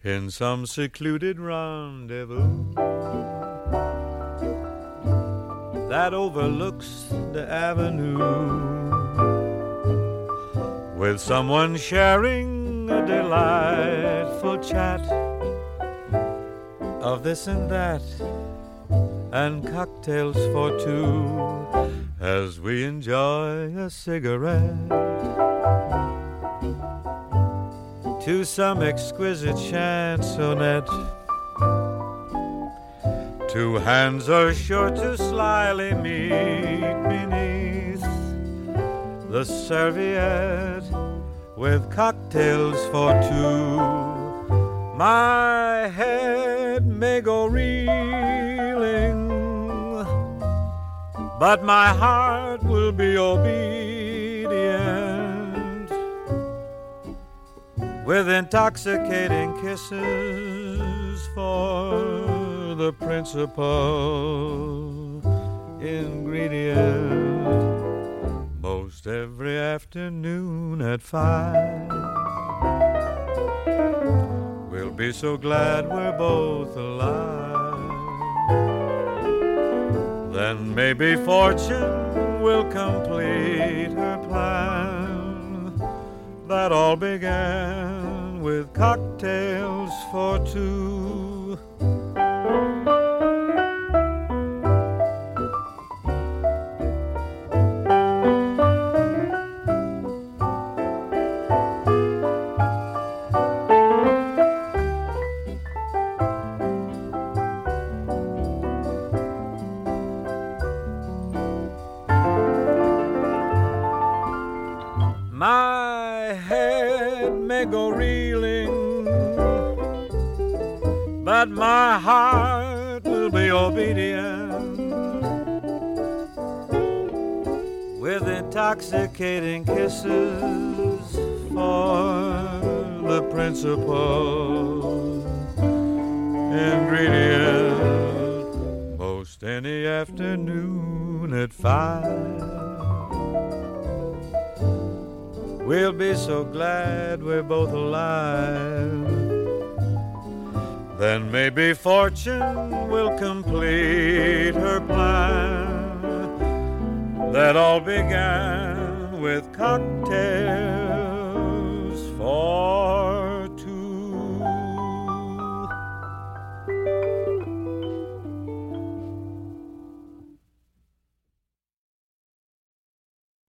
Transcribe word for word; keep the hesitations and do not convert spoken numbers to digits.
in some secluded rendezvous that overlooks the avenue, with someone sharing a delightful chat of this and that, and cocktails for two as we enjoy a cigarette to some exquisite chansonette. Two hands are sure to slyly meet beneath the serviette with cocktails for two. My head may go reeling, but my heart will be obedient, with intoxicating kisses for the principal ingredient. Most every afternoon at five, we'll be so glad we're both alive. Then maybe fortune will complete her plan that all began with cocktails for two. My head may go reeling, but my heart will be obedient, with intoxicating kisses for the principal ingredient. Most any afternoon at five, we'll be so glad we're both alive. Then maybe fortune will complete her plan that all began with cocktails for